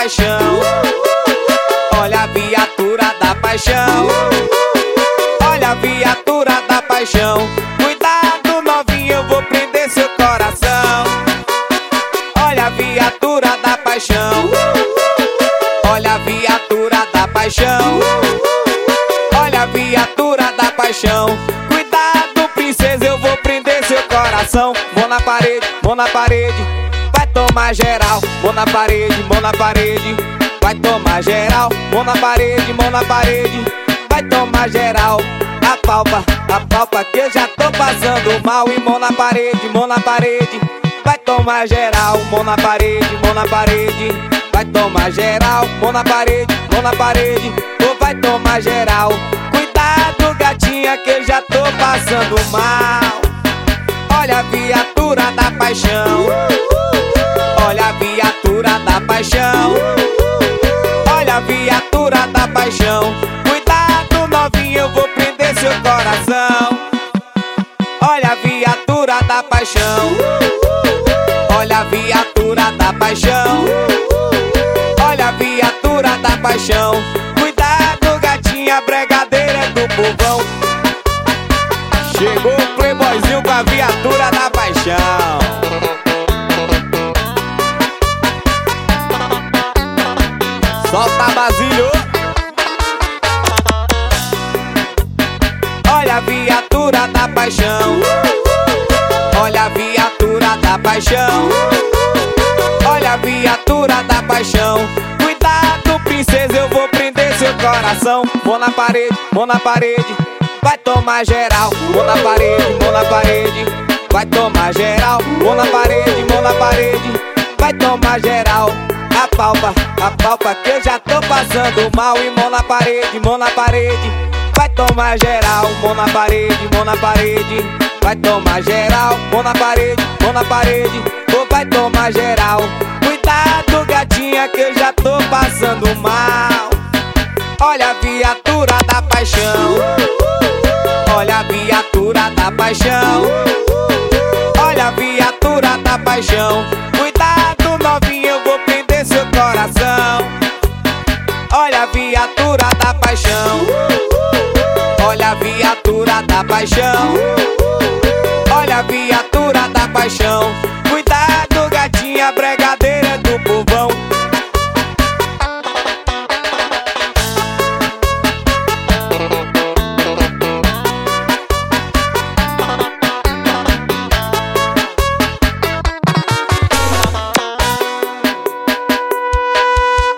paixão. Olha a viatura da paixão. Olha a viatura da paixão. Cuidado, novinho, eu vou prender seu coração. Olha a viatura da paixão. Olha a viatura da paixão. Olha a viatura da paixão. Cuidado, princesa, eu vou prender seu coração. Mão na parede, mão na parede. Vai tomar geral. Mão na parede, mão na parede. Vai tomar geral. Mão na parede, mão na parede. Vai tomar geral. Apalpa que eu já tô passando mal. E mão na parede, mão na parede. Vai tomar geral. Mão na parede, mão na parede. Vai tomar geral. Mão na parede, mão na parede. Ou vai tomar geral. Cuidado, gatinha, que eu já tô passando mal. Olha a viatura da paixão. Olha a viatura da paixão. Olha a viatura da paixão. Cuidado, novinho, eu vou prender seu coração. Olha a viatura da paixão. Olha a viatura da paixão. Olha a viatura da paixão. Cuidado, gatinha, bregadeira é do povão. Chegou o playboyzinho com a viatura da paixão. Solta Basílio. Olha a viatura da paixão. Olha a viatura da paixão. Olha a viatura da paixão. Cuidado, princesa, eu vou prender seu coração. Mão na parede, mão na parede. Vai tomar geral. Mão na parede, mão na parede. Vai tomar geral. Mão na parede, mão na parede. Vai tomar geral. Apalpa que eu já tô passando mal. E mão na parede, mão na parede. Vai tomar geral. Mão na parede, mão na parede. Vai tomar geral. Mão na parede, mão na parede. Ou vai tomar geral. Cuidado, gatinha, que eu já tô passando mal. Olha a viatura da paixão. Olha a viatura da paixão. Olha a viatura da paixão. Cuidado, novinho, eu vou prender seu coração. Olha a viatura da paixão. Olha a viatura da paixão.